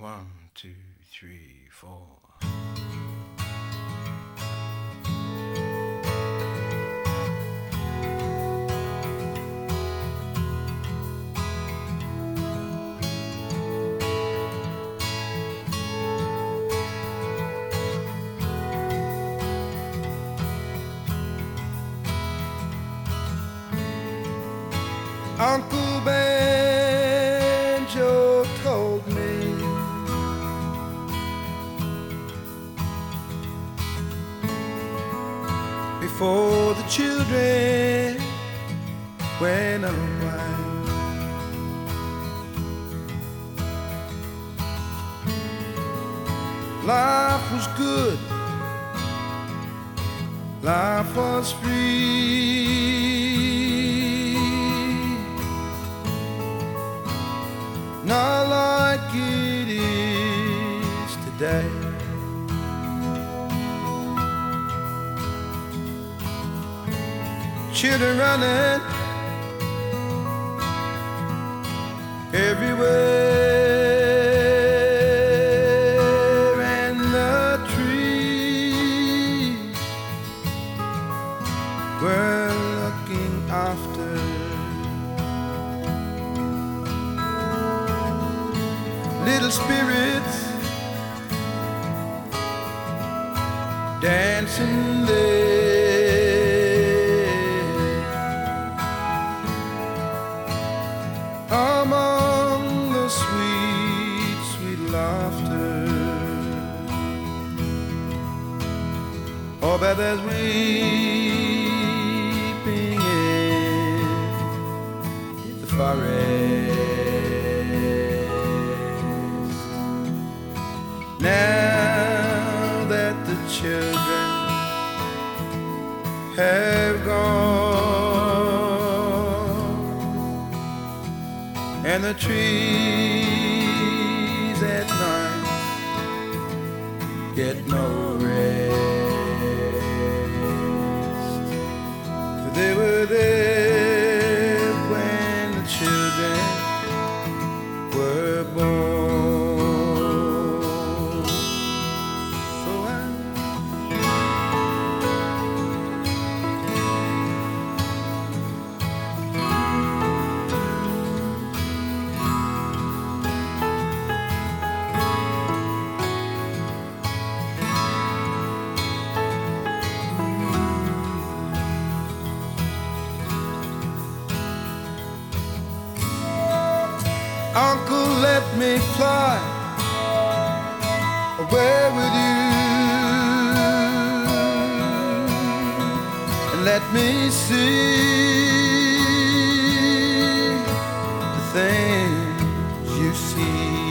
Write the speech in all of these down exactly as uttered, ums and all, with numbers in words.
One, two, three, four. Uncle Banjo told me before the children went away, life was good, life was free, not like it is today. Children running everywhere, and the trees were looking after little spirits dancing there among the sweet, sweet laughter. Oh, but there's weeping in the forest. Now that the children have gone, and the trees at night get no rest, for they were there when the children were born. Uncle, let me fly away with you, and let me see the things you see.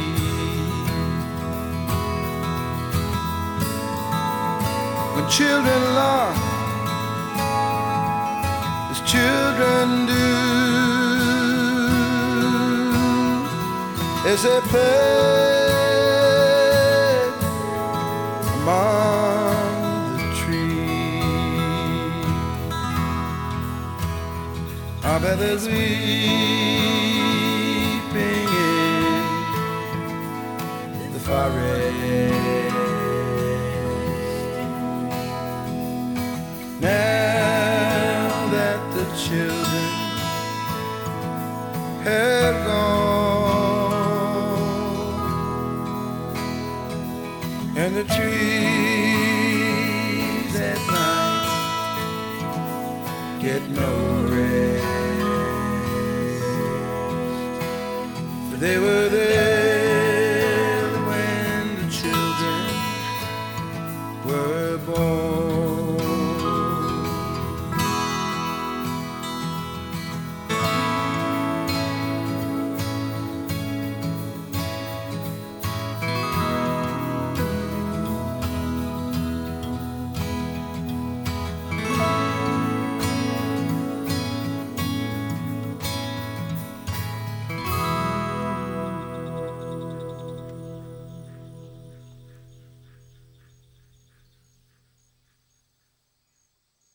When children laugh as children do, as they play among the trees, I bet there's weeping in the forest. Now that the children have gone, and the trees at night get no rest, for they were there